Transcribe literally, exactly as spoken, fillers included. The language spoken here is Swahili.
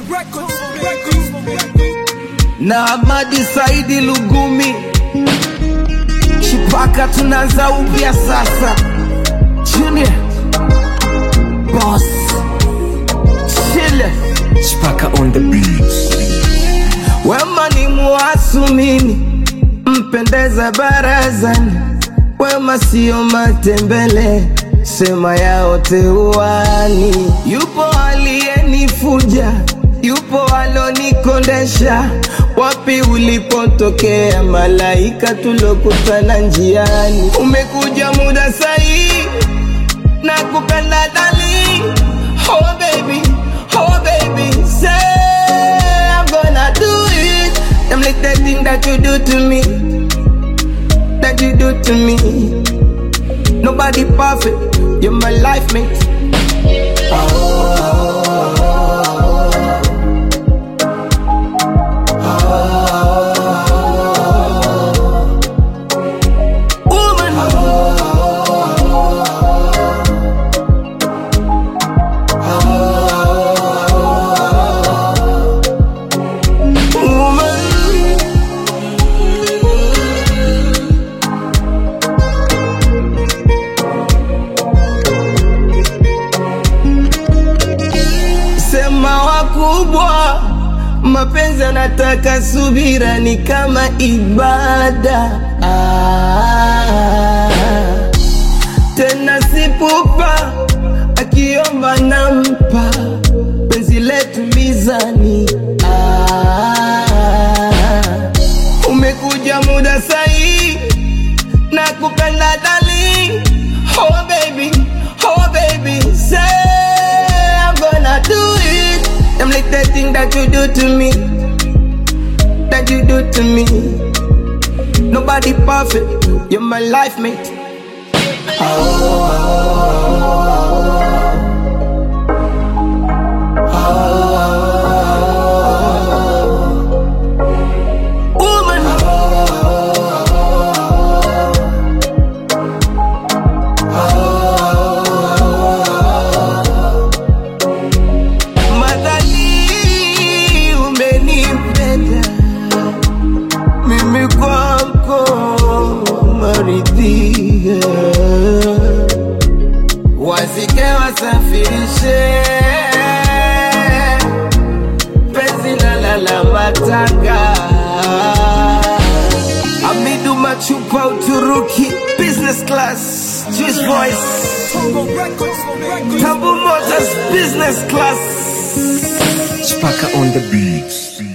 Na Ahmadi Saidi Lugumi Chipaka tunaanza upya sasa. Junior Boss Chile Chipaka on the beats. Wema ni muasumini, mpendeza barazani. Wema sio matembele, sema yao teuani. Yupo aliyenifuja, yupo alonikondesha. Wapi ulipotokea malaika tulokutana njiani? Umekuja muda sahi, nakupenda dali. Oh baby, oh baby, say I'm gonna do it. Them like that thing that you do to me, that you do to me. Nobody perfect, you're my life mate. Oh, kubwa mapenzi anataka subira, ni kama ibada. Ah, tena sipupa, akiomba nampa, penzi letu mizani. Ah, umekuja muda sahi, nakupenda darling. Oh baby, oh baby, say I'm gonna do it. I'm like that thing that you do to me, that you do to me. Nobody perfect, you're my life mate. Oh, oh, oh, woman. Wasike wasafirishe penzi la la la matanga. Amidu Machupa Uturuki, business class, Juice Voice, Tabu Motors, business class. Chipaka on the beats.